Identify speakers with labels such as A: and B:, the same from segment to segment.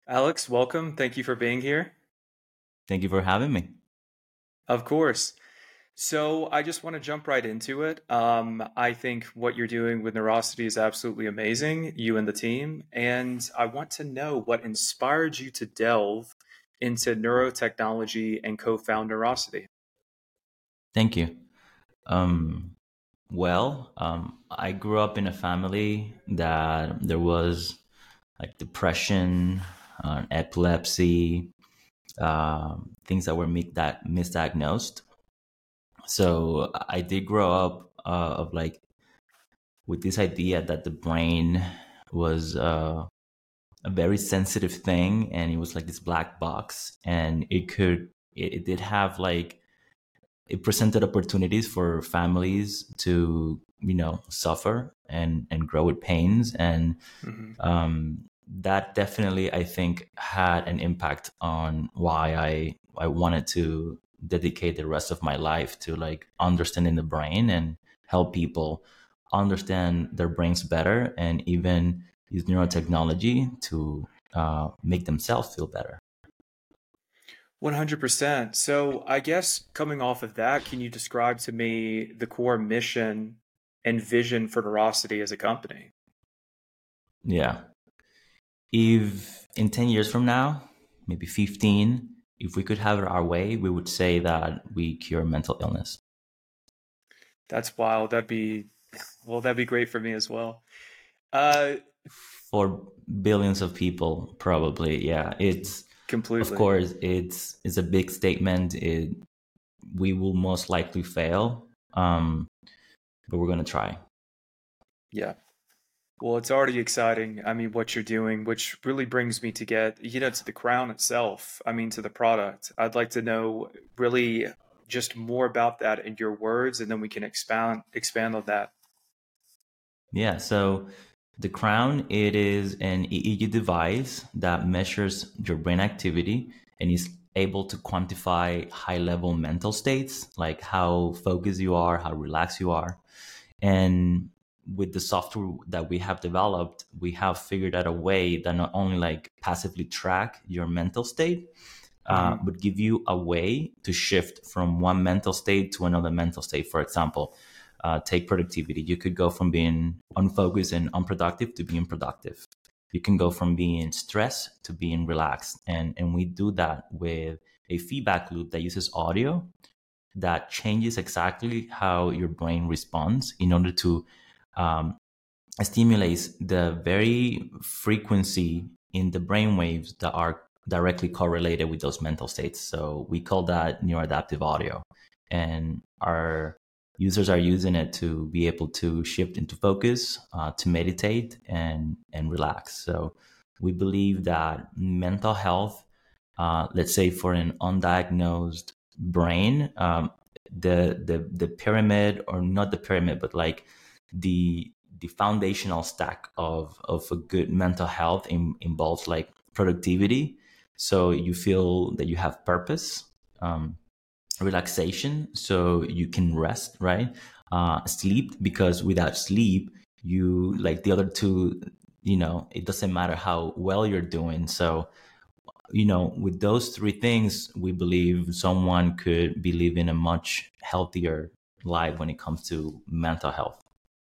A: Alex, welcome. Thank you for being here.
B: Thank you for having me.
A: Of course. So I just want to jump right into it. I think what you're doing with Neurosity is absolutely amazing, you and the team. And I want to know what inspired you to delve into neurotechnology and co-found Neurosity.
B: Thank you. Um, I grew up in a family that there was like depression, epilepsy, things that were misdiagnosed. So I did grow up of like with this idea that the brain was a very sensitive thing, and it was like this black box, and it did have like it presented opportunities for families to suffer and grow with pains, and
A: Hmm.
B: that definitely I think had an impact on why I wanted to dedicate the rest of my life to like understanding the brain and help people understand their brains better, and even use neurotechnology to make themselves feel better.
A: 100%. So I guess coming off of that, can you describe to me the core mission and vision for Neurosity as a company?
B: Yeah. If in 10 years from now, maybe 15, if we could have it our way, we would say that we cure mental illness
A: That's wild. That'd be great for me as well. Uh,
B: for billions of people, probably. Yeah, it's of
A: Completely.
B: course it's a big statement. We will most likely fail, but we're gonna try.
A: Yeah. Well, it's already exciting. I mean, what you're doing, which really brings me to to the crown itself. I mean, to the product. I'd like to know really just more about that in your words, and then we can expand on that.
B: Yeah, so the Crown, it is an EEG device that measures your brain activity and is able to quantify high level mental states, like how focused you are, how relaxed you are. And with the software that we have developed, we have figured out a way that not only like passively track your mental state,
A: Hmm.
B: but give you a way to shift from one mental state to another mental state. For example, take productivity. You could go from being unfocused and unproductive to being productive. You can go from being stressed to being relaxed. And we do that with a feedback loop that uses audio that changes exactly how your brain responds in order to um, stimulate the very frequency in the brain waves that are directly correlated with those mental states. So we call that neuroadaptive audio. And our users are using it to be able to shift into focus, to meditate and relax. So we believe that mental health, let's say for an undiagnosed brain, the pyramid, or not the pyramid, but like the the foundational stack of a good mental health involves like productivity, so you feel that you have purpose, um, relaxation, so you can rest, right, sleep, because without sleep, you like the other two, it doesn't matter how well you're doing. So with those three things, we believe someone could be living a much healthier life when it comes to mental health.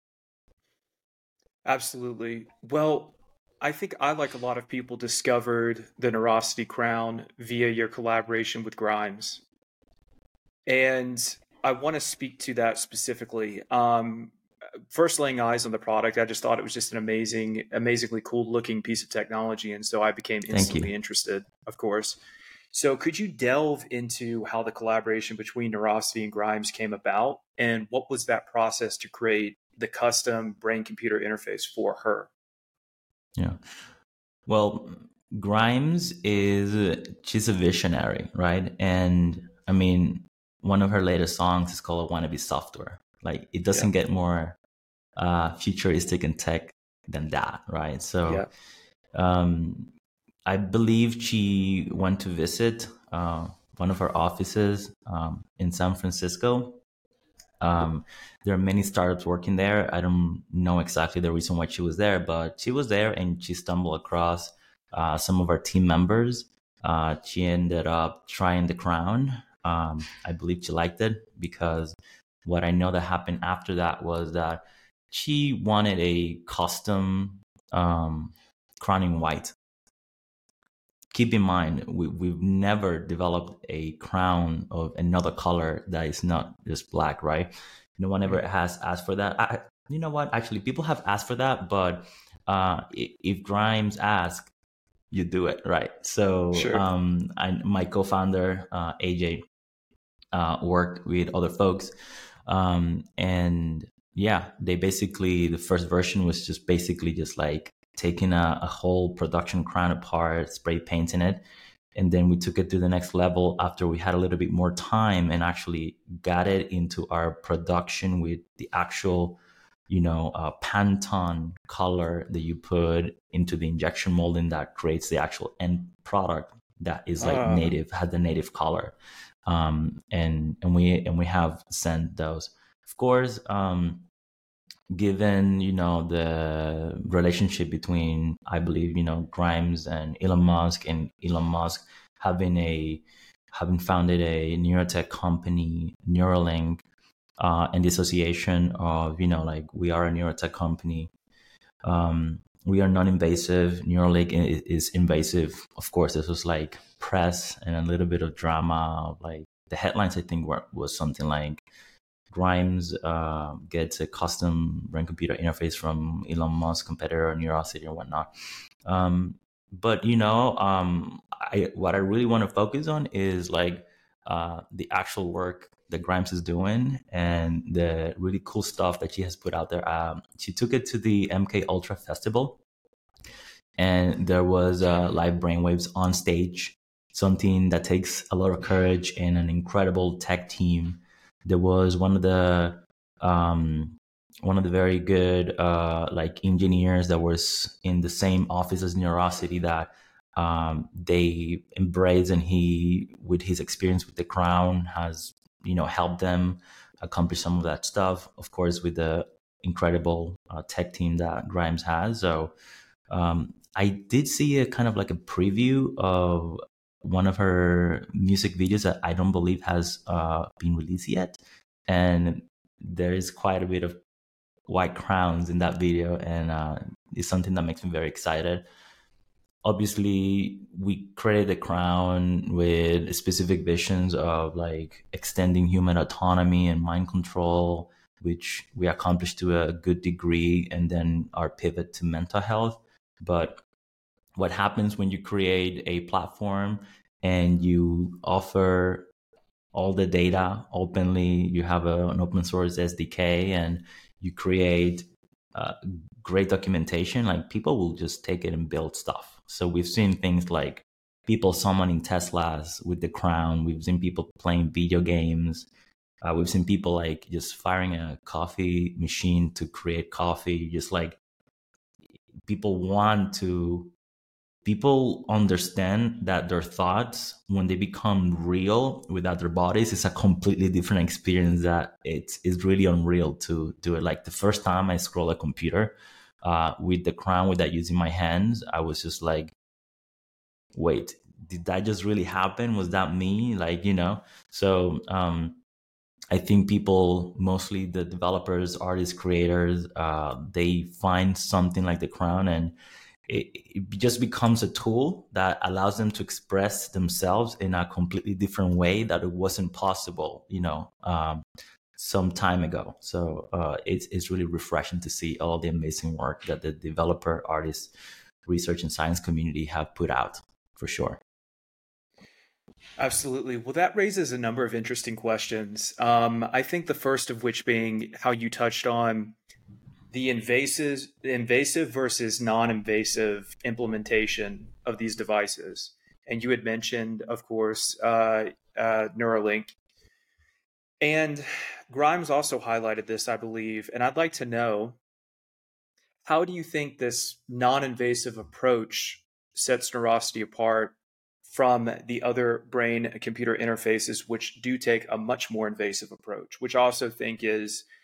A: Absolutely. Well, I think I, like a lot of people, discovered the Nerosity Crown via your collaboration with Grimes. And I want to speak to that specifically. First, laying eyes on the product, I just thought it was just an amazingly cool looking piece of technology. And so I became
B: Thank you.
A: instantly interested, of course. So could you delve into how the collaboration between Nerosity and Grimes came about? And what was that process to create the custom brain computer interface for her?
B: Yeah. Well, Grimes is she's a visionary, right? And I mean, one of her latest songs is called "I Wanna Be Software." Like, it
A: Yeah.
B: doesn't get more futuristic and tech than that, right?
A: Yeah.
B: So, um, I believe she went to visit one of her offices in San Francisco. Um, there are many startups working there. I don't know exactly the reason why she was there, but she was there and she stumbled across some of our team members. She ended up trying the crown. I believe she liked it, because what I know that happened after that was that she wanted a custom crowning white. Keep in mind, we've never developed a crown of another color that is not just black, right? No one ever has asked for that. You know what? Actually, people have asked for that, but if Grimes asks, you do it, right? So
A: Sure.
B: my co-founder, AJ, worked with other folks. And yeah, the first version was just basically just like taking a whole production crown apart, spray painting it. And then we took it to the next level after we had a little bit more time and actually got it into our production with the actual, Pantone color that you put into the injection molding that creates the actual end product that is like native, had the native color. And we have sent those. Of course, given the relationship between, I believe, Grimes and Elon Musk having founded a neurotech company, Neuralink, and the association of like we are a neurotech company. We are non-invasive. Neuralink is invasive. Of course, this was like press and a little bit of drama. Like the headlines, I think, was something like Grimes gets a custom brain computer interface from Elon Musk competitor Neurosity and whatnot. But what I really want to focus on is like the actual work that Grimes is doing and the really cool stuff that she has put out there. She took it to the MK Ultra Festival, and there was live brainwaves on stage, something that takes a lot of courage and an incredible tech team. There was one of the very good like engineers that was in the same office as Neurosity that they embrace, and he, with his experience with the crown, has helped them accomplish some of that stuff, of course, with the incredible tech team that Grimes has. So I did see a kind of like a preview of one of her music videos that I don't believe has been released yet, and there is quite a bit of white crowns in that video, and it's something that makes me very excited. Obviously, we created the crown with specific visions of like extending human autonomy and mind control, which we accomplished to a good degree, and then our pivot to mental health. But what happens when you create a platform and you offer all the data openly, you have an open source SDK, and you create great documentation, like people will just take it and build stuff. So we've seen things like people summoning Teslas with the crown. We've seen people playing video games. We've seen people like just firing a coffee machine to create coffee. Just like people understand that their thoughts, when they become real without their bodies, is a completely different experience. That it's really unreal to do it. Like the first time I scroll a computer with the crown without using my hands, I was just like, wait, did that just really happen? Was that me? Like, so I think people, mostly the developers, artists, creators, they find something like the crown, and it just becomes a tool that allows them to express themselves in a completely different way that it wasn't possible, some time ago. So it's really refreshing to see all the amazing work that the developer, artists, research, and science community have put out, for sure.
A: Absolutely. Well, that raises a number of interesting questions. I think the first of which being how you touched on the invasive versus non-invasive implementation of these devices. And you had mentioned, of course, Neuralink. And Grimes also highlighted this, I believe. And I'd like to know, how do you think this non-invasive approach sets Neurosity apart from the other brain computer interfaces, which do take a much more invasive approach, which I also think is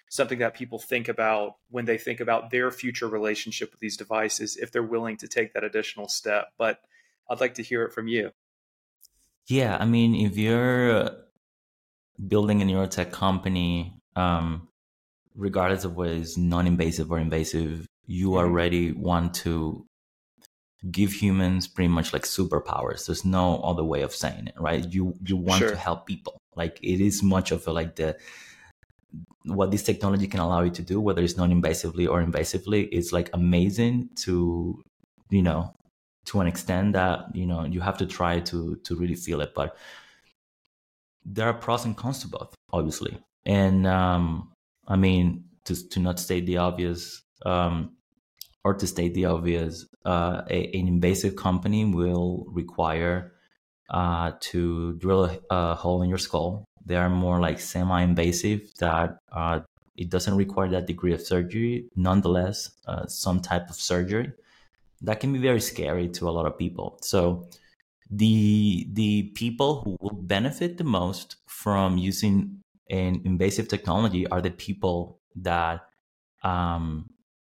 A: something that people think about when they think about their future relationship with these devices, if they're willing to take that additional step. But I'd like to hear it from you.
B: Yeah, I mean, if you're building a neurotech company, regardless of whether it's non-invasive or invasive, you already want to give humans pretty much like superpowers. There's no other way of saying it, right? You want to
A: Sure.
B: help people. Like it is much of a, like the what this technology can allow you to do, whether it's non-invasively or invasively, is like amazing to, you know, to an extent that, you know, you have to try to really feel it. But there are pros and cons to both, obviously. And I mean, to not state the obvious, or to state the obvious, an invasive company will require to drill a hole in your skull. They are more like semi-invasive that it doesn't require that degree of surgery. Nonetheless, some type of surgery that can be very scary to a lot of people. So the people who will benefit the most from using an invasive technology are the people that um,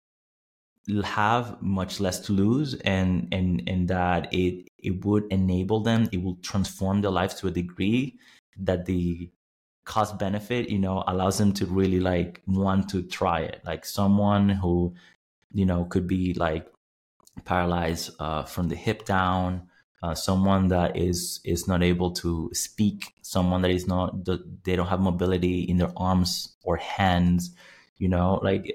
B: have much less to lose, and that it would enable them, it will transform their lives to a degree that the cost benefit, you know, allows them to really like want to try it. Like someone who, you know, could be like paralyzed from the hip down, someone that is not able to speak, someone that is not, they don't have mobility in their arms or hands, you know, like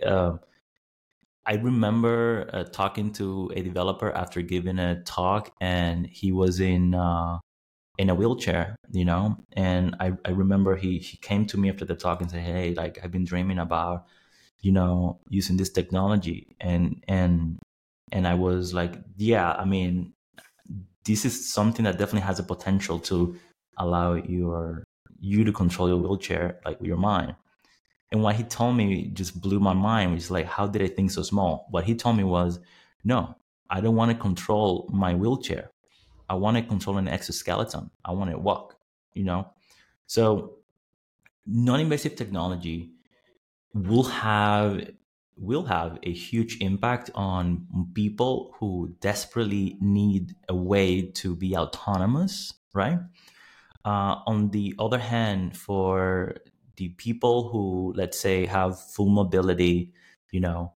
B: I remember talking to a developer after giving a talk, and he was in a wheelchair, you know, and I remember he came to me after the talk and said, "Hey, like I've been dreaming about, you know, using this technology," and I was like, "Yeah, I mean, this is something that definitely has a potential to allow you to control your wheelchair like with your mind." And what he told me just blew my mind. It's like, how did I think so small? What he told me was, no, I don't want to control my wheelchair. I want to control an exoskeleton. I want to walk, you know? So non-invasive technology will have a huge impact on people who desperately need a way to be autonomous, right? On the other hand, for the people who, let's say, have full mobility, you know,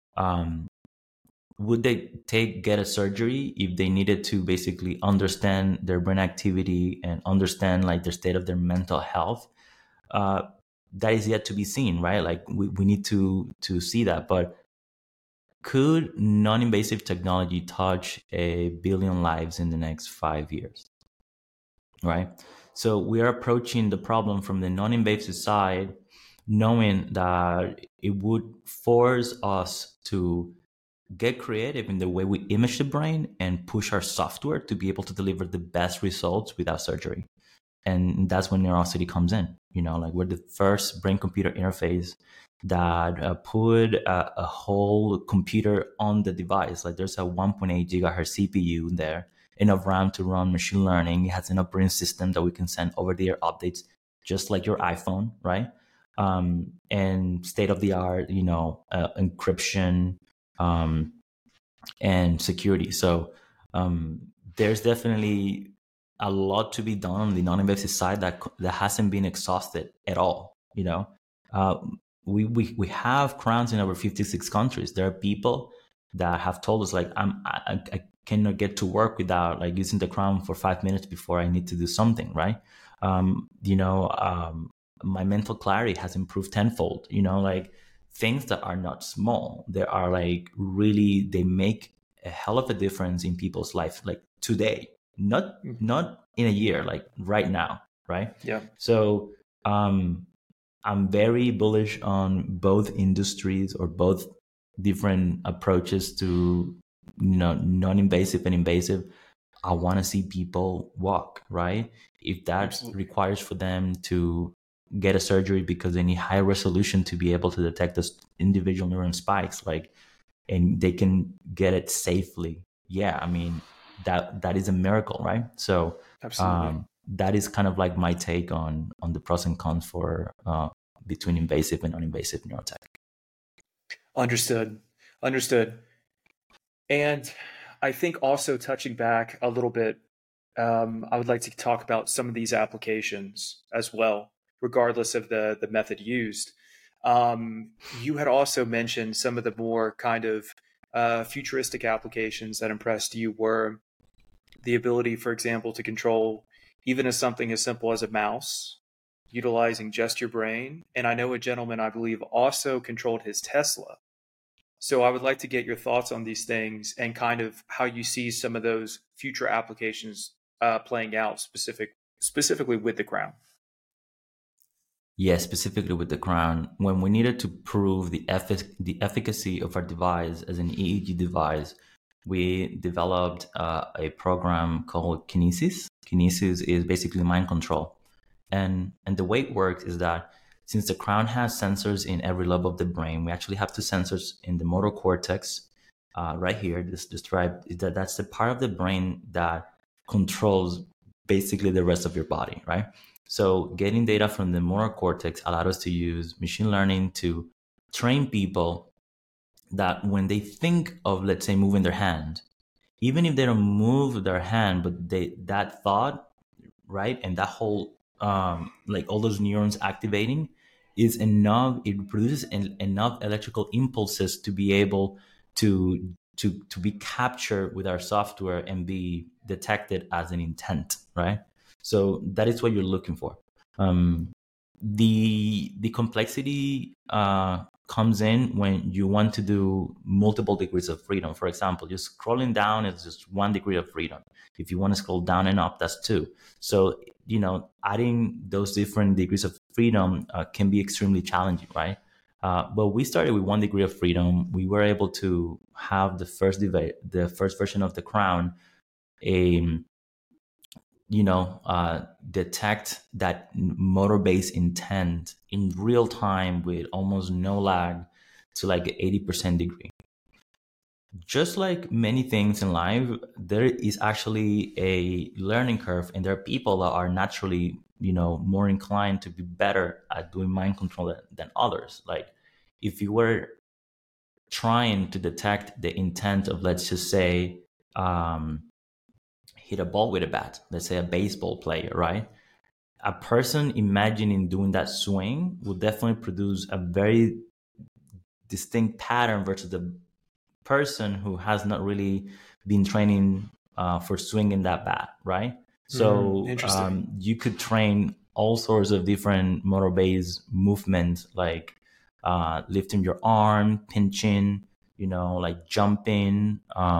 B: would they get a surgery if they needed to basically understand their brain activity and understand like the state of their mental health? Uh, that is yet to be seen, right? Like we need to see that. But could non-invasive technology touch 1 billion lives in the next 5 years? Right? So we are approaching the problem from the non-invasive side, knowing that it would force us to get creative in the way we image the brain and push our software to be able to deliver the best results without surgery. And that's when Neurosity comes in. You know, like we're the first brain-computer interface that put a whole computer on the device. Like there's a 1.8 gigahertz CPU in there, enough RAM to run machine learning. It has an operating system that we can send over-the-air updates, just like your iPhone, right? And state-of-the-art, you know, encryption and security. So there's definitely a lot to be done on the non-invasive side that hasn't been exhausted at all. You know, uh, we have crowns in over 56 countries. There are people that have told us like I cannot get to work without like using the crown for 5 minutes before I need to do something, right? You know, my mental clarity has improved tenfold. You know, like things that are not small. They are like really, they make a hell of a difference in people's life, like today, not in a year, like right now, right?
A: Yeah.
B: So I'm very bullish on both industries or both different approaches to, you know, non-invasive and invasive. I want to see people walk, right? If that
A: Absolutely.
B: requires for them to get a surgery because they need high resolution to be able to detect those individual neuron spikes, like, and they can get it safely. Yeah, I mean, that is a miracle, right? So
A: Absolutely.
B: that is kind of like my take on the pros and cons for between invasive and non-invasive neurotech.
A: Understood. Understood. And I think also touching back a little bit, I would like to talk about some of these applications as well, regardless of the method used. You had also mentioned some of the more kind of futuristic applications that impressed you were the ability, for example, to control even as something as simple as a mouse, utilizing just your brain. And I know a gentleman, I believe, also controlled his Tesla. So I would like to get your thoughts on these things and kind of how you see some of those future applications playing out specifically with the crown.
B: Yeah, specifically with the crown, when we needed to prove the efficacy of our device as an EEG device, we developed a program called Kinesis. Kinesis is basically mind control, and the way it works is that since the crown has sensors in every lobe of the brain, we actually have two sensors in the motor cortex, right here. This described that's the part of the brain that controls basically the rest of your body, right? So getting data from the motor cortex allowed us to use machine learning to train people that when they think of, let's say, moving their hand, even if they don't move their hand, but that thought, right, and that whole like all those neurons activating is enough. It produces enough electrical impulses to be able to be captured with our software and be detected as an intent, right? So that is what you're looking for. Um, the complexity comes in when you want to do multiple degrees of freedom. For example, just scrolling down is just 1 degree of freedom. If you want to scroll down and up, that's two. So adding those different degrees of freedom can be extremely challenging, right? But we started with 1 degree of freedom. We were able to have the first version of the crown, a detect that motor based intent in real time with almost no lag to like 80% degree. Just like many things in life, there is actually a learning curve, and there are people that are naturally, more inclined to be better at doing mind control than others. Like if you were trying to detect the intent of, let's just say, hit a ball with a bat, let's say a baseball player, right? A person imagining doing that swing will definitely produce a very distinct pattern versus the person who has not really been training for swinging that bat, right? So
A: Interesting.
B: you could train all sorts of different motor based movements, like lifting your arm, pinching, like jumping,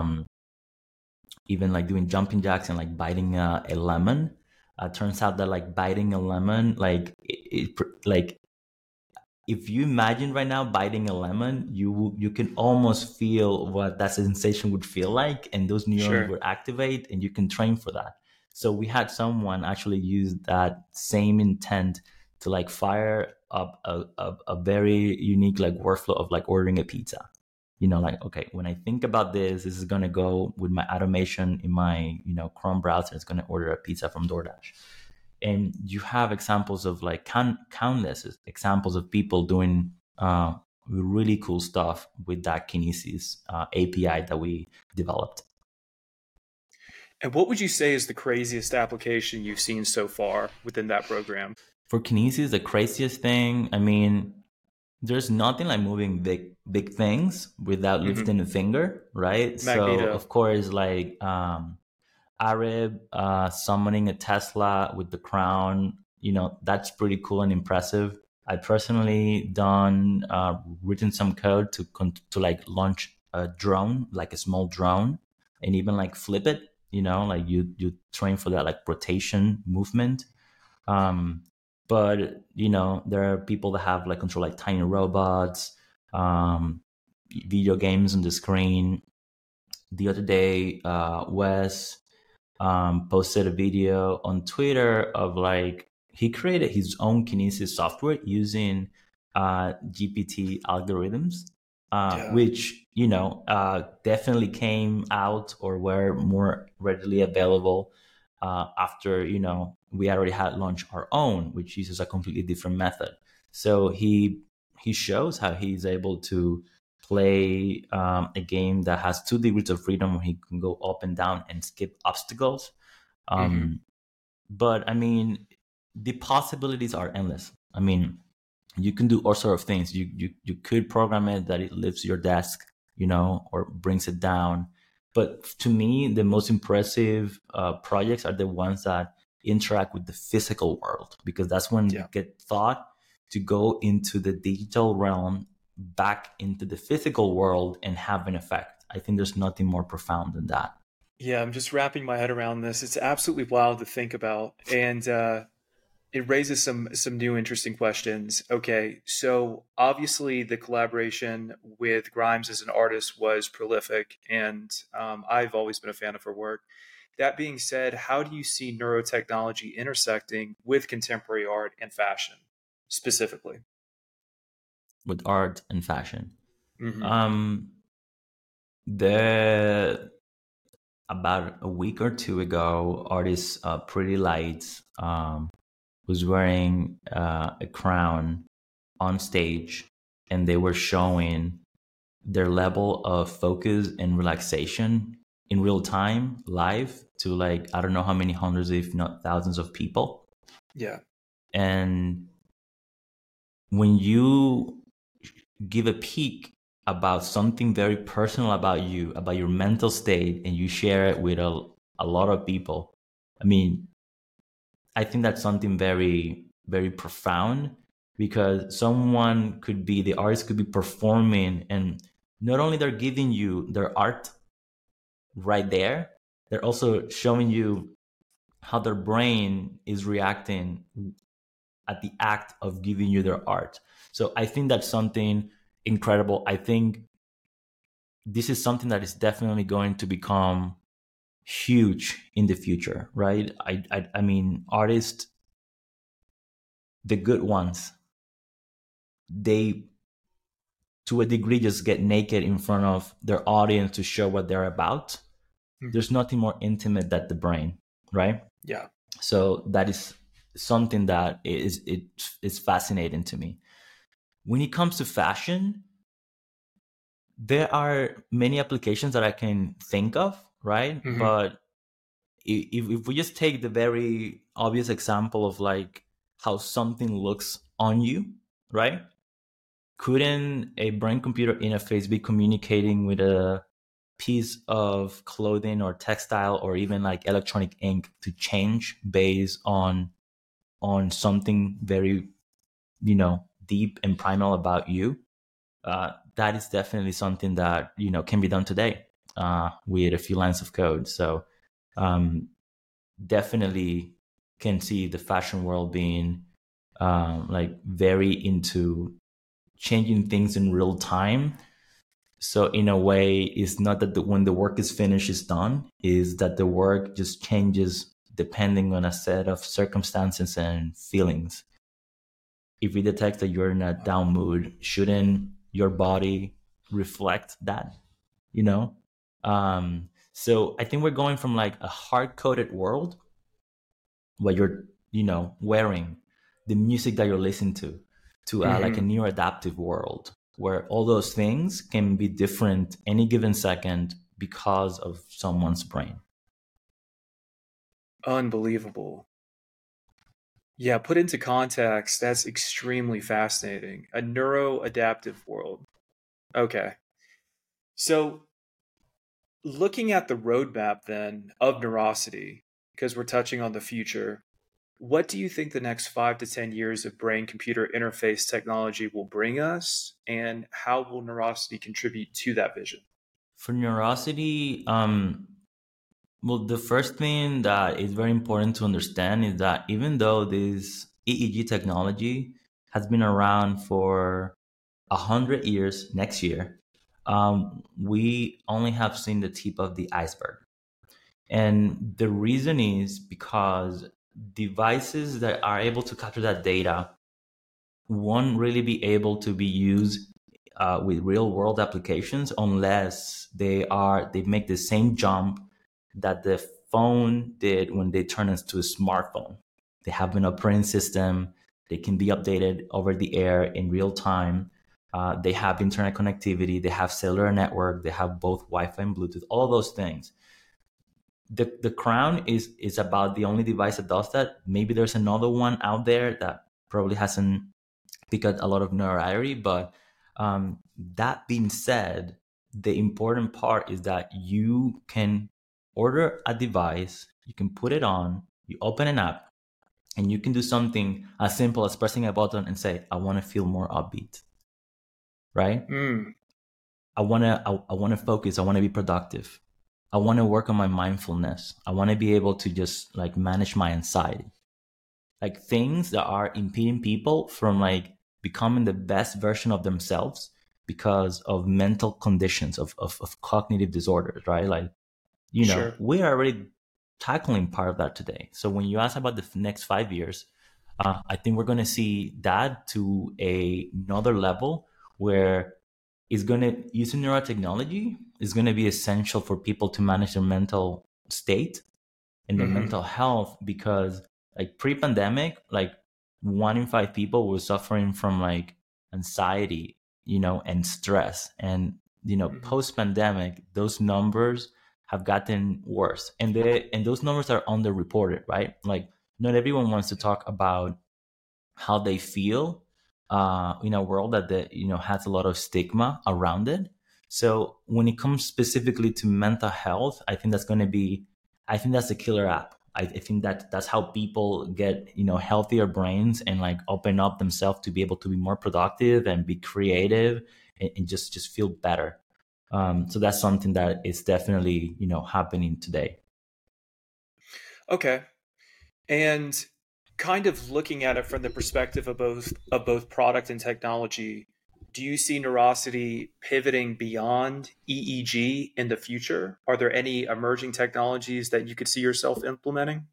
B: even like doing jumping jacks and like biting a lemon. Turns out that like biting a lemon, like like if you imagine right now biting a lemon, you can almost feel what that sensation would feel like, and those neurons
A: Sure.
B: would activate, and you can train for that. So we had someone actually use that same intent to like fire up a very unique like workflow of like ordering a pizza. Like, okay, when I think about this is going to go with my automation in my Chrome browser. It's going to order a pizza from DoorDash. And you have examples of like countless examples of people doing really cool stuff with that Kinesis API that we developed.
A: And what would you say is the craziest application you've seen so far within that program?
B: For Kinesis, the craziest thing, I mean, there's nothing like moving big things without
A: Hmm.
B: lifting a finger, right? So
A: Magneto.
B: of course, like Arab summoning a Tesla with the crown, that's pretty cool and impressive. I personally done written some code to like launch a drone, like a small drone, and even like flip it. Like you train for that like rotation movement. Um, but there are people that have like control like tiny robots, um, video games on the screen. The other day, Wes posted a video on Twitter of like he created his own Kinesis software using GPT algorithms,
A: Yeah.
B: which definitely came out or were more readily available after we already had launched our own, which uses a completely different method. So he shows how he's able to play a game that has 2 degrees of freedom where he can go up and down and skip obstacles.
A: Hmm.
B: But I mean, the possibilities are endless. I mean, you can do all sort of things. You could program it that it lifts your desk, or brings it down. But to me, the most impressive projects are the ones that interact with the physical world, because that's when you
A: Yeah.
B: get thought to go into the digital realm, back into the physical world, and have an effect. I think there's nothing more profound than that.
A: Yeah, I'm just wrapping my head around this. It's absolutely wild to think about, and it raises some new interesting questions. Okay, so obviously the collaboration with Grimes as an artist was prolific, and I've always been a fan of her work. That being said, how do you see neurotechnology intersecting with contemporary art and fashion specifically?
B: With art and fashion.
A: Hmm.
B: Um, the About a week or two ago, artist Pretty Lights was wearing a crown on stage, and they were showing their level of focus and relaxation in real time, live, to like I don't know how many hundreds, if not thousands, of people.
A: Yeah.
B: And when you give a peek about something very personal about you, about your mental state, and you share it with a lot of people, I mean, I think that's something very, very profound, because the artist could be performing, and not only they're giving you their art right there, they're also showing you how their brain is reacting at the act of giving you their art. So I think that's something incredible. I think this is something that is definitely going to become huge in the future, right? I mean, artists, the good ones, they to a degree just get naked in front of their audience to show what they're about.
A: Hmm.
B: There's nothing more intimate than the brain, right?
A: Yeah.
B: So that is something that is fascinating to me. When it comes to fashion, there are many applications that I can think of, right?
A: Hmm.
B: But if we just take the very obvious example of like how something looks on you, right? Couldn't a brain computer interface be communicating with a piece of clothing or textile or even like electronic ink to change based on something very, deep and primal about you? That is definitely something that can be done today with a few lines of code. So um, definitely can see the fashion world being like very into changing things in real time. So in a way, it's not that when the work is finished, it's done. Is that the work just changes depending on a set of circumstances and feelings. If we detect that you're in a down mood, shouldn't your body reflect that? You know. So I think we're going from like a hard coded world where you're wearing the music that you're listening to like a
A: Hmm.
B: neuroadaptive world where all those things can be different any given second because of someone's brain.
A: Unbelievable. Yeah, put into context, that's extremely fascinating. A neuroadaptive world. Okay. So, looking at the roadmap then of Neurosity, because we're touching on the future, what do you think the next 5 to 10 years of brain computer interface technology will bring us, and how will Neurosity contribute to that vision?
B: For neurosity, well, the first thing that is very important to understand is that even though this EEG technology has been around for 100 years next year, we only have seen the tip of the iceberg. And the reason is because devices that are able to capture that data won't really be able to be used with real world applications unless they make the same jump that the phone did when they turn into a smartphone. They have an operating system. They can be updated over the air in real time. They have internet connectivity, they have cellular network, they have both Wi-Fi and Bluetooth, all those things. The crown is about the only device that does that. Maybe there's another one out there that probably hasn't picked a lot of notoriety, but that being said, the important part is that you can order a device, you can put it on, you open an app, and you can do something as simple as pressing a button and say, I want to feel more upbeat, right?
A: Mm.
B: I want to focus, I want to be productive, I want to work on my mindfulness, I want to be able to just like manage my anxiety, like things that are impeding people from like becoming the best version of themselves because of mental conditions, of cognitive disorders, right? Like,
A: Sure.
B: we are already tackling part of that today. So when you ask about the next 5 years, I think we're going to see that to another level where it's going to, using neurotechnology is going to be essential for people to manage their mental state and their
A: Hmm.
B: mental health, because like pre-pandemic, like 1 in 5 people were suffering from like anxiety, and stress. And
A: Hmm.
B: post-pandemic, those numbers have gotten worse, and those numbers are underreported, right? Like, not everyone wants to talk about how they feel in a world that has a lot of stigma around it. So when it comes specifically to mental health, I think that's a killer app. I think that that's how people get healthier brains and like open up themselves to be able to be more productive and be creative, and just feel better. So that's something that is definitely happening today.
A: Okay. And kind of looking at it from the perspective of both product and technology, do you see Neurosity pivoting beyond EEG in the future? Are there any emerging technologies that you could see yourself implementing?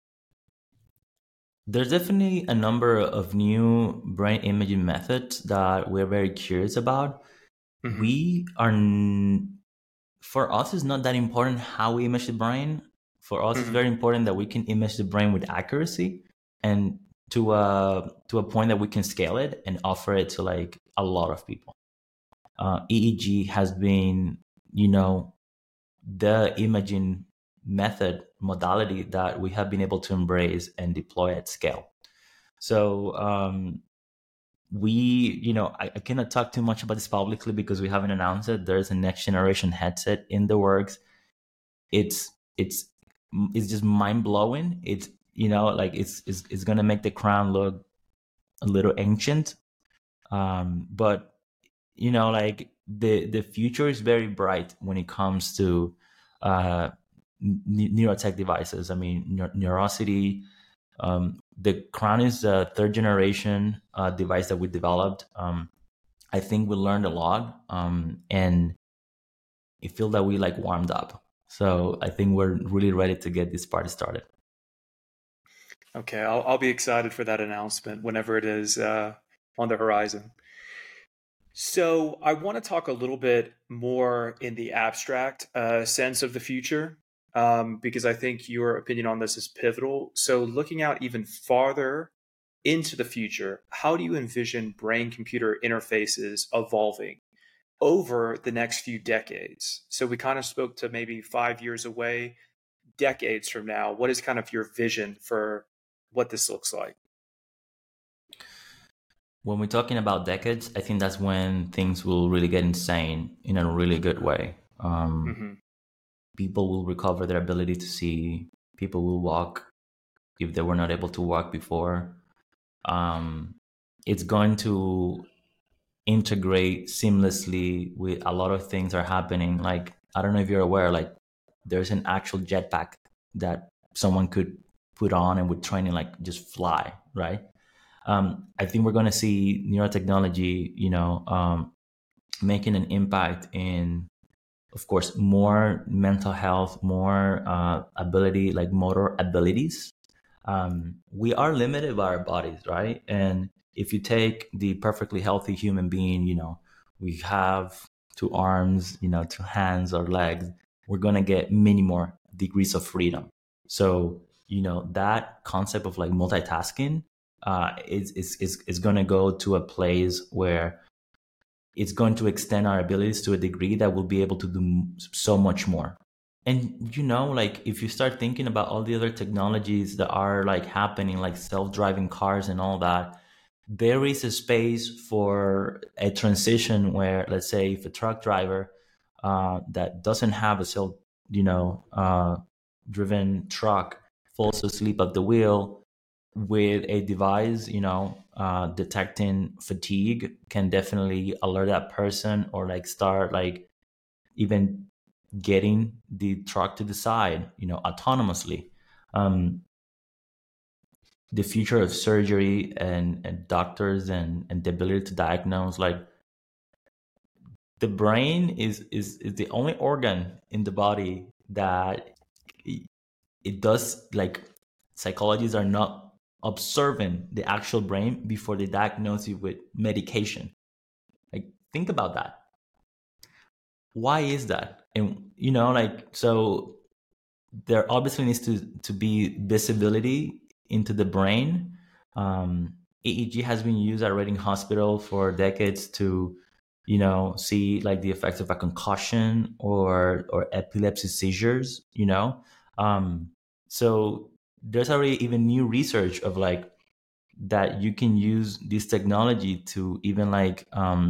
B: There's definitely a number of new brain imaging methods that we're very curious about.
A: Hmm.
B: We are, for us, it's not that important how we image the brain. For us, it's
A: Hmm.
B: very important that we can image the brain with accuracy and to a point that we can scale it and offer it to like a lot of people. EEG has been, the imaging method modality that we have been able to embrace and deploy at scale. So we, I cannot talk too much about this publicly because we haven't announced it. There's a next generation headset in the works. It's it's it's just mind blowing. It's like it's gonna make the crown look a little ancient. But like the future is very bright when it comes to uh neurotech devices. I mean, Neurosity, the Crown is a third generation device that we developed. I think we learned a lot, and it feels that we like warmed up. So I think we're really ready to get this party started.
A: Okay, I'll be excited for that announcement whenever it is on the horizon. So I want to talk a little bit more in the abstract sense of the future, because I think your opinion on this is pivotal. So looking out even farther into the future, how do you envision brain-computer interfaces evolving over the next few decades? So we kind of spoke to maybe 5 years away, decades from now. What is kind of your vision for what this looks like?
B: When we're talking about decades, I think that's when things will really get insane in a really good way.
A: Hmm.
B: People will recover their ability to see. People will walk if they were not able to walk before. Um, it's going to integrate seamlessly with a lot of things are happening. Like, I don't know if you're aware, like there's an actual jetpack that someone could put on and with training, like just fly, right? I think we're going to see neurotechnology, making an impact in, of course, more mental health, more ability, like motor abilities. We are limited by our bodies, right? And if you take the perfectly healthy human being, we have two arms, two hands or legs, we're going to get many more degrees of freedom. So, that concept of like multitasking is going to go to a place where it's going to extend our abilities to a degree that we'll be able to do so much more. And like if you start thinking about all the other technologies that are like happening, like self-driving cars and all that, there is a space for a transition where, let's say, if a truck driver that doesn't have a driven truck falls asleep at the wheel with a device, detecting fatigue, can definitely alert that person, or like start like even getting the truck to the side, autonomously. Um, the future of surgery and doctors and the ability to diagnose, like the brain is the only organ in the body that it does, like, psychologists are not observing the actual brain before they diagnose you with medication. Like, think about that. Why is that? And so there obviously needs to be visibility into the brain. EEG has been used already in hospital for decades to see like the effects of a concussion or epilepsy seizures. So there's already even new research of like that you can use this technology to even like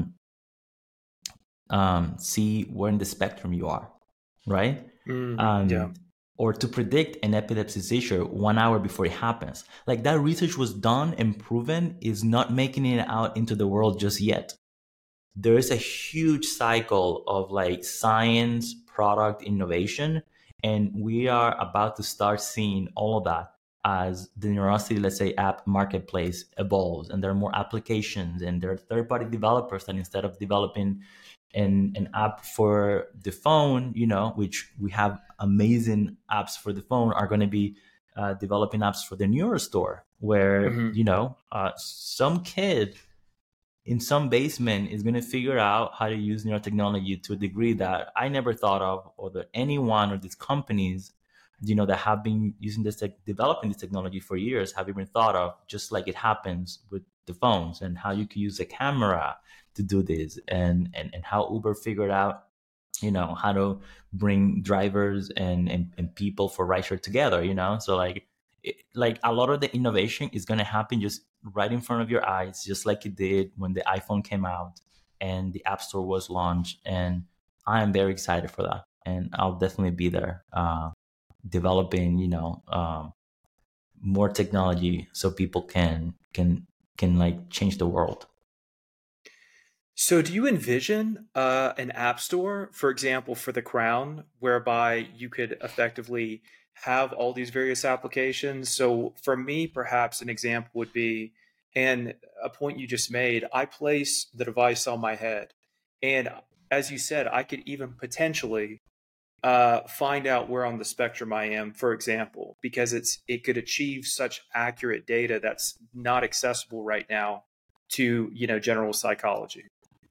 B: see where in the spectrum you are, right?
A: Yeah.
B: Or to predict an epilepsy seizure 1 hour before it happens. Like, that research was done and proven, is not making it out into the world just yet. There is a huge cycle of like science, product innovation, and we are about to start seeing all of that as the Neurosity, let's say, app marketplace evolves, and there are more applications, and there are third-party developers that, instead of developing an app for the phone, which we have amazing apps for the phone, are going to be developing apps for the Neurostore, where some kid in some basement is going to figure out how to use neurotechnology to a degree that I never thought of, or that any one of these companies, that have been using developing this technology for years, have even thought of. Just like it happens with the phones, and how you can use a camera to do this, and how Uber figured out, how to bring drivers and people for rideshare together. So like a lot of the innovation is going to happen just right in front of your eyes, just like it did when the iPhone came out and the App Store was launched. And I am very excited for that, and I'll definitely be there, developing more technology so people can like change the world.
A: So, do you envision an app store, for example, for the Crown, whereby you could effectively have all these various applications? So, for me, perhaps an example would be, and a point you just made, I place the device on my head. And as you said, I could even potentially find out where on the spectrum I am, for example, because it could achieve such accurate data that's not accessible right now to general psychology.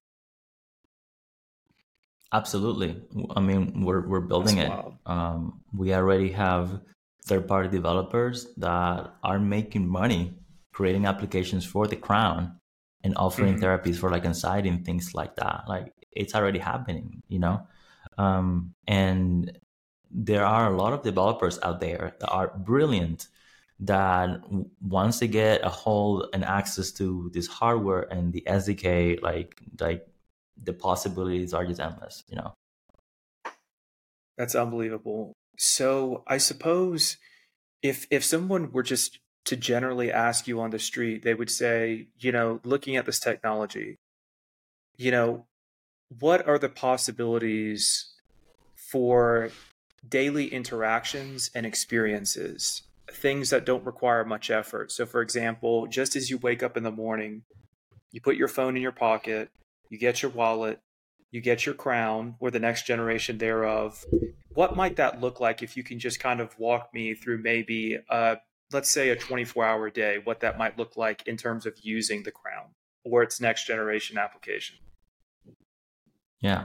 B: Absolutely. I mean, we're building
A: That's
B: it.
A: wild.
B: We already have third-party developers that are making money creating applications for the Crown and offering
A: Hmm.
B: therapies for like anxiety and things like that. Like, it's already happening. And there are a lot of developers out there that are brilliant, that once they get a hold and access to this hardware and the SDK, like the possibilities are just endless.
A: That's unbelievable. So I suppose if someone were just to generally ask you on the street, they would say, looking at this technology, you know, what are the possibilities for daily interactions and experiences, things that don't require much effort? So, for example, just as you wake up in the morning, you put your phone in your pocket, you get your wallet, you get your crown or the next generation thereof. What might that look like if you can just kind of walk me through maybe, let's say, a 24-hour day, what that might look like in terms of using the crown or its next generation application?
B: Yeah.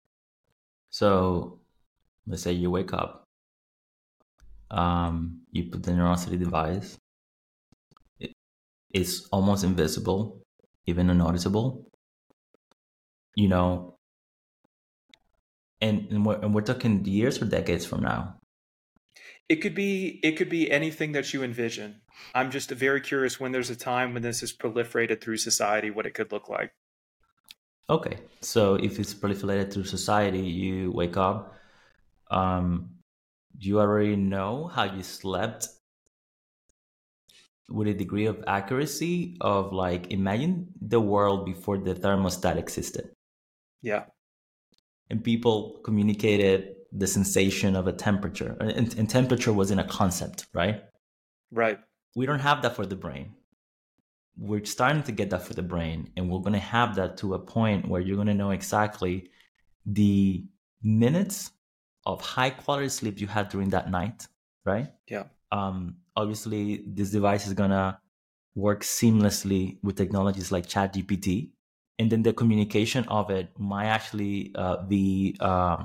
B: So let's say you wake up, you put the Neurosity device. It's almost invisible, even unnoticeable. you know, and we're talking years or decades from now.
A: It could be anything that you envision. I'm just very curious when there's a time when this is proliferated through society, what it could look like.
B: Okay, so if it's proliferated through society, you wake up, um, you already know how you slept with a degree of accuracy of, like, imagine the world before the thermostat existed
A: Yeah.
B: and people communicated the sensation of a temperature, and temperature wasn't a concept, right?
A: Right.
B: We don't have that for the brain. We're starting to get that for the brain, and we're going to have that to a point where you're going to know exactly the minutes of high quality sleep you had during that night, right?
A: Yeah.
B: Obviously, this device is going to work seamlessly with technologies like ChatGPT, and then the communication of it might actually be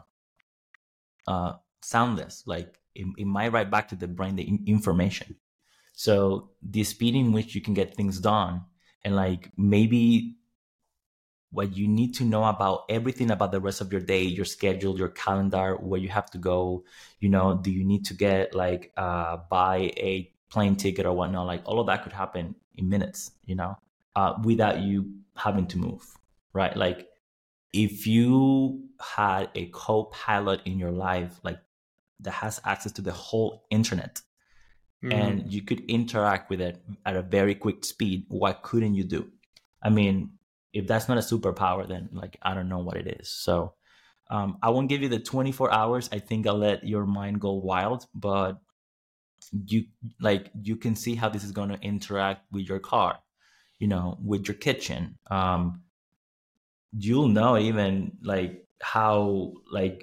B: soundless. Like it might write back to the brain the information. So the speed in which you can get things done, and like maybe what you need to know about everything about the rest of your day, your schedule, your calendar, where you have to go, do you need to get like buy a plane ticket or whatnot? Like all of that could happen in minutes, without you having to move, right? Like if you had a co-pilot in your life, like that has access to the whole internet,
A: Hmm.
B: and you could interact with it at a very quick speed, what couldn't you do? I mean, if that's not a superpower, then like I don't know what it is. So I won't give you the 24 hours. I think I'll let your mind go wild, but you you can see how this is going to interact with your car, with your kitchen. You'll know even like how like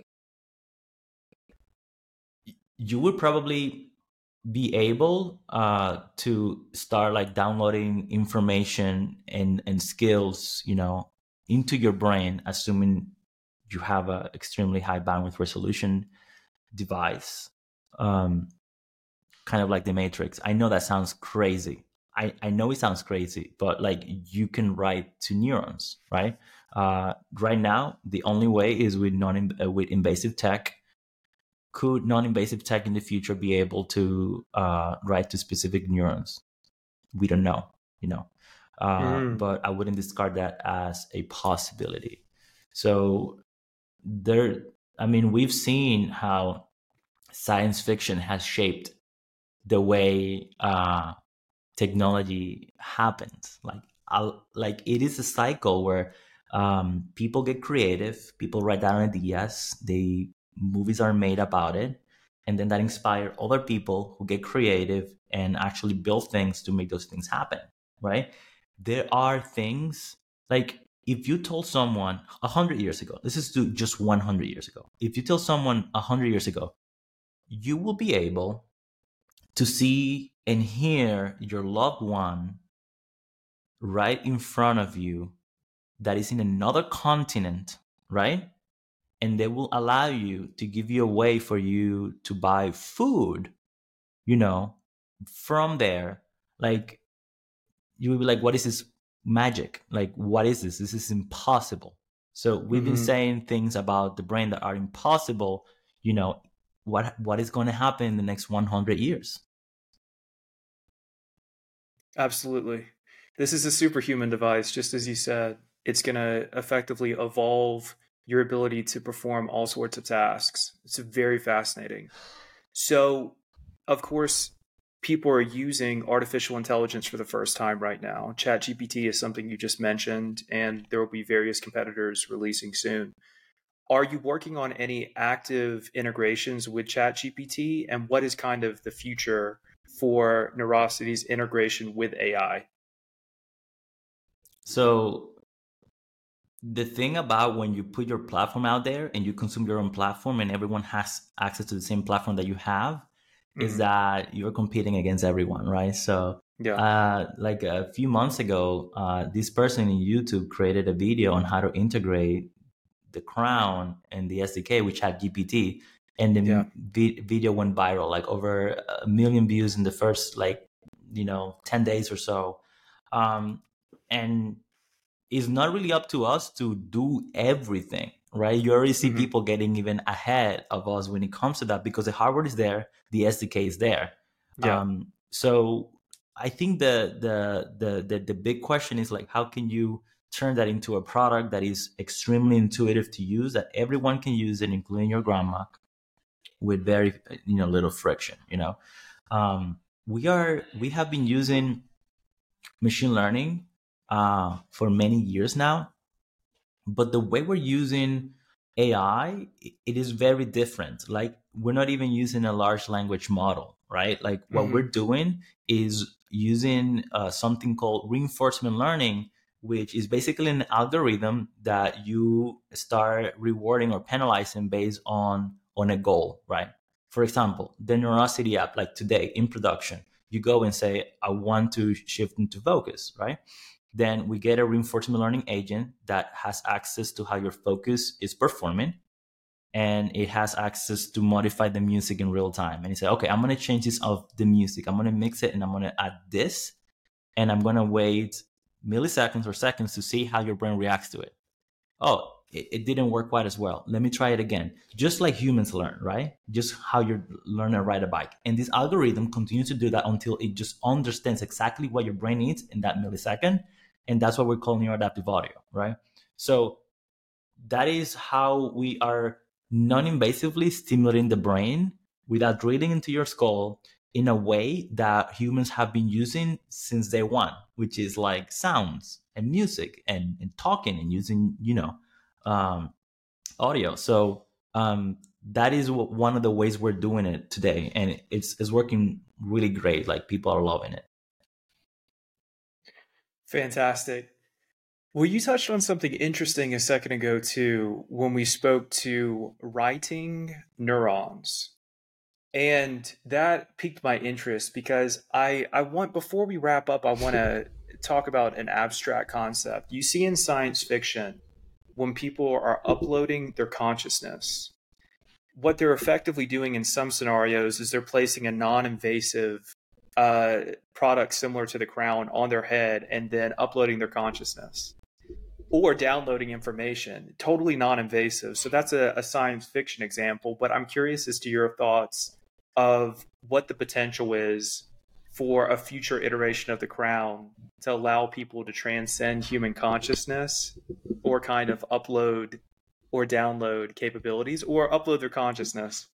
B: you would probably be able to start like downloading information and skills, into your brain, assuming you have a extremely high bandwidth resolution device, um, kind of like the Matrix. I know that sounds crazy. I know it sounds crazy, but like you can write to neurons, right? Right now, the only way is with with invasive tech. Could non-invasive tech in the future be able to write to specific neurons? We don't know, you know,
A: Hmm.
B: but I wouldn't discard that as a possibility. So there, I mean, we've seen how science fiction has shaped the way technology happens. Like it is a cycle where people get creative, people write down ideas, they movies are made about it, and then that inspire other people who get creative and actually build things to make those things happen. Right? There are things like if you told someone 100 years ago, this is to just 100 years ago. If you tell someone 100 years ago, you will be able to see and hear your loved one right in front of you that is in another continent, right? And they will allow you to give you a way for you to buy food, you know, from there. Like, you will be like, what is this magic? Like, what is this? This is impossible. So we've been
A: Hmm.
B: saying things about the brain that are impossible, you know, what is going to happen in the next 100 years?
A: Absolutely. This is a superhuman device, just as you said. It's going to effectively evolve your ability to perform all sorts of tasks. It's very fascinating. So, of course, people are using artificial intelligence for the first time right now. ChatGPT is something you just mentioned, and there will be various competitors releasing soon. Are you working on any active integrations with ChatGPT, and what is kind of the future for Neurosity's integration with AI?
B: So the thing about when you put your platform out there and you consume your own platform and everyone has access to the same platform that you have is
A: Hmm.
B: that you're competing against everyone, right? So
A: Yeah.
B: like a few months ago, this person in YouTube created a video on how to integrate the Crown and the SDK, which had GPT, and
A: Yeah.
B: the video went viral, like over 1 million views in the first 10 days or so. And it's not really up to us to do everything, right? You already see
A: Hmm.
B: people getting even ahead of us when it comes to that, because the hardware is there, the SDK is there.
A: Yeah.
B: So I think the big question is like, how can you turn that into a product that is extremely intuitive to use, that everyone can use it, including your grandma, with very little friction. We have been using machine learning for many years now, but the way we're using AI, it is very different. Like, we're not even using a large language model, right? Like, what we're
A: Hmm.
B: doing is using something called reinforcement learning, which is basically an algorithm that you start rewarding or penalizing based on a goal, right? For example, the Neurosity app, like today in production, you go and say, I want to shift into focus, right? Then we get a reinforcement learning agent that has access to how your focus is performing, and it has access to modify the music in real time. And you say, okay, I'm going to change this of the music, I'm going to mix it, and I'm going to add this, and I'm going to wait milliseconds or seconds to see how your brain reacts to it. Oh, it didn't work quite as well. Let me try it again. Just like humans learn, right? Just how you learn to ride a bike. And this algorithm continues to do that until it just understands exactly what your brain needs in that millisecond. And that's what we're calling neuroadaptive audio, right? So that is how we are non-invasively stimulating the brain without drilling into your skull, in a way that humans have been using since day one, which is like sounds and music and talking and using um, audio. So that is one of the ways we're doing it today, and it's working really great. Like, people are loving it.
A: Fantastic. Well, you touched on something interesting a second ago, too, when we spoke to writing neurons. And that piqued my interest because I want, before we wrap up, I want to talk about an abstract concept. You see in science fiction, when people are uploading their consciousness, what they're effectively doing in some scenarios is they're placing a non-invasive product similar to the crown on their head and then uploading their consciousness or downloading information, totally non-invasive. So that's a science fiction example, but I'm curious as to your thoughts of what the potential is for a future iteration of the crown to allow people to transcend human consciousness or kind of upload or download capabilities or upload their consciousness.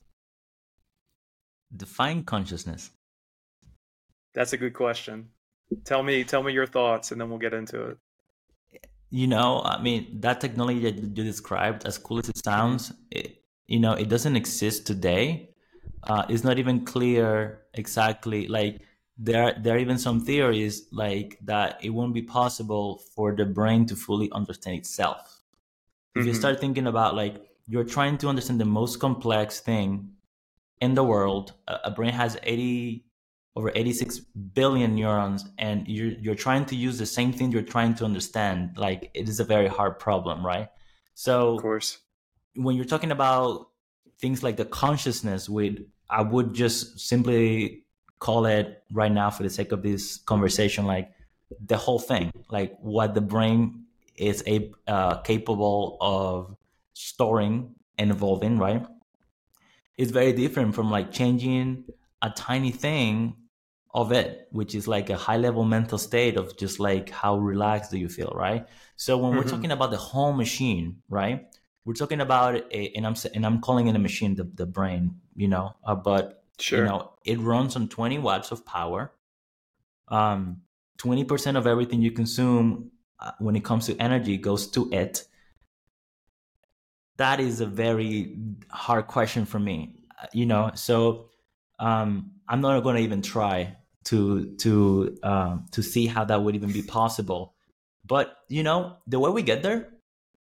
B: Define consciousness.
A: That's a good question. Tell me your thoughts and then we'll get into it.
B: I mean, that technology that you described, as cool as it
A: Mm-hmm.
B: sounds, it doesn't exist today. It's not even clear exactly. Like, there are even some theories like that it won't be possible for the brain to fully understand itself. If you
A: Mm-hmm.
B: start thinking about, like, you're trying to understand the most complex thing in the world, a brain has over 86 billion neurons, and you're trying to use the same thing you're trying to understand. Like, it is a very hard problem, right?
A: Of
B: So
A: course.
B: when you're talking about things like the consciousness, I would just simply call it right now, for the sake of this conversation, like the whole thing, like what the brain is capable of storing and evolving, right? It's very different from like changing a tiny thing of it, which is like a high level mental state of just like how relaxed do you feel, right? So when we're
A: Mm-hmm.
B: talking about the whole machine, right? We're talking about and I'm calling it a machine, the brain, but
A: Sure.
B: it runs on 20 watts of power. 20% of everything you consume, when it comes to energy, goes to it. That is a very hard question for me, so I'm not going to even try to see how that would even be possible. But the way we get there,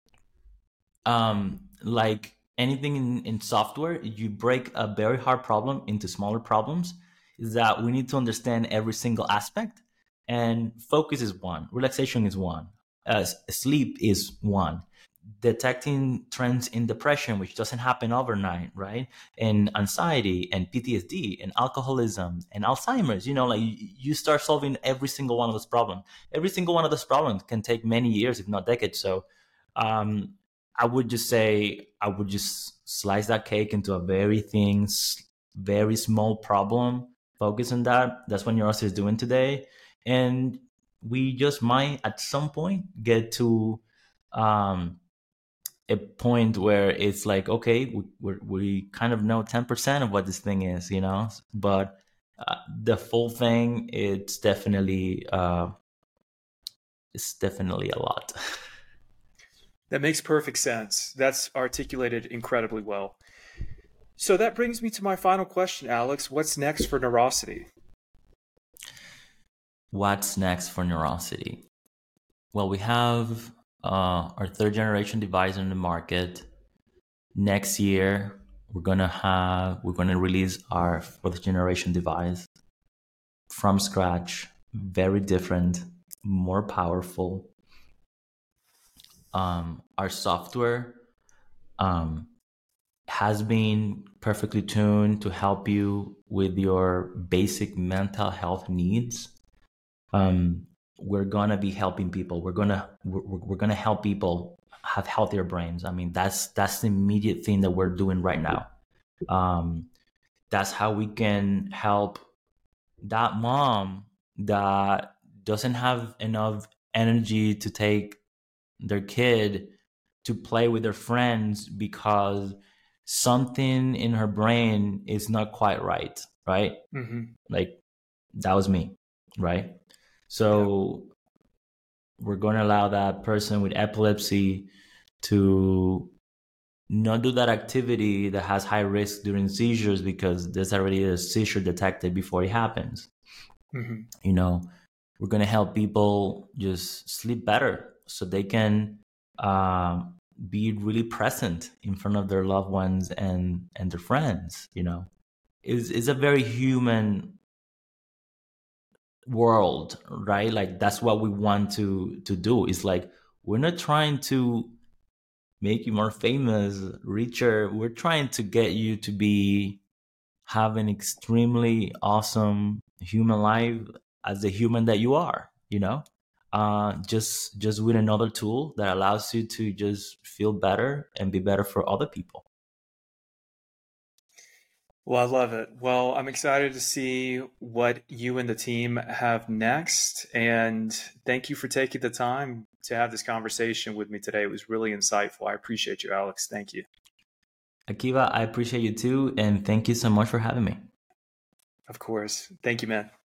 B: like anything in software, you break a very hard problem into smaller problems. Is that we need to understand every single aspect, and focus is one, relaxation is one, sleep is one. detecting trends in depression, which doesn't happen overnight, right? And anxiety and PTSD and alcoholism and Alzheimer's, like you start solving every single one of those problems. Every single one of those problems can take many years, if not decades. So um, I would just say, I would just slice that cake into a very thin, very small problem. Focus on that. That's what Neuros is doing today. And we just might at some point get to um, a point where it's like, okay, we kind of know 10% of what this thing is, but the full thing, it's definitely a lot.
A: That makes perfect sense. That's articulated incredibly well. So that brings me to my final question, Alex. What's next for Neurosity?
B: What's next for Neurosity? Well, we have our third generation device on the market. Next year, we're gonna release our fourth generation device from scratch, very different, more powerful. Our software has been perfectly tuned to help you with your basic mental health needs. We're gonna be helping people. We're gonna help people have healthier brains. I mean, that's the immediate thing that we're doing right now. That's how we can help that mom that doesn't have enough energy to take their kid to play with their friends because something in her brain is not quite right, right?
A: Mm-hmm.
B: Like that was me, right? So we're going to allow that person with epilepsy to not do that activity that has high risk during seizures because there's already a seizure detected before it happens.
A: Mm-hmm.
B: We're going to help people just sleep better so they can be really present in front of their loved ones and their friends. It's a very human world, right? Like that's what we want to do. It's like we're not trying to make you more famous, richer. We're trying to get you to have an extremely awesome human life as the human that you are, just with another tool that allows you to just feel better and be better for other people.
A: Well, I love it. Well, I'm excited to see what you and the team have next. And thank you for taking the time to have this conversation with me today. It was really insightful. I appreciate you, Alex. Thank you.
B: Akiva, I appreciate you too, and thank you so much for having me.
A: Of course. Thank you, man.